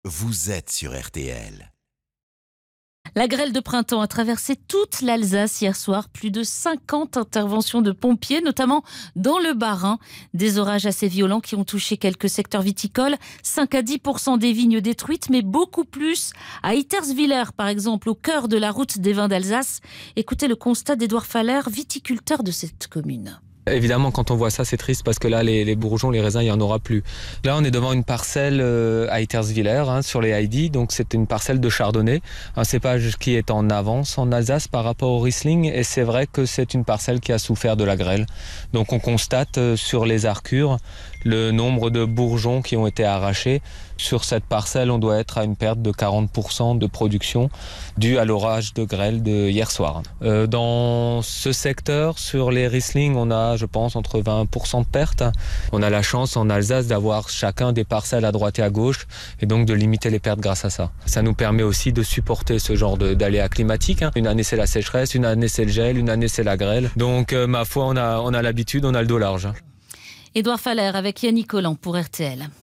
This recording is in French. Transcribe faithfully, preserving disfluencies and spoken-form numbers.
vous êtes sur R T L. La grêle de printemps a traversé toute l'Alsace hier soir. Plus de cinquante interventions de pompiers, notamment dans le Bas-Rhin. Des orages assez violents qui ont touché quelques secteurs viticoles. cinq à dix pour cent des vignes détruites, mais beaucoup plus à Hitterswiller, par exemple, au cœur de la route des vins d'Alsace. Écoutez le constat d'Edouard Faller, viticulteur de cette commune. Évidemment, quand on voit ça, c'est triste parce que là, les, les bourgeons, les raisins, il n'y en aura plus. Là, on est devant une parcelle euh, à Hitterswiller, hein, sur les Heidi. Donc, c'est une parcelle de chardonnay, un cépage qui est en avance en Alsace par rapport au Riesling. Et c'est vrai que c'est une parcelle qui a souffert de la grêle. Donc, on constate euh, sur les arcures le nombre de bourgeons qui ont été arrachés. Sur cette parcelle, on doit être à une perte de quarante pour cent de production due à l'orage de grêle de hier soir. Euh, dans ce secteur, sur les Riesling, on a, je pense, entre vingt pour cent de pertes. On a la chance en Alsace d'avoir chacun des parcelles à droite et à gauche et donc de limiter les pertes grâce à ça. Ça nous permet aussi de supporter ce genre de, d'aléas climatiques. Hein. Une année, c'est la sécheresse, une année, c'est le gel, une année, c'est la grêle. Donc, euh, ma foi, on a, on a l'habitude, on a le dos large. Edouard Faller avec Yannick Collant pour R T L.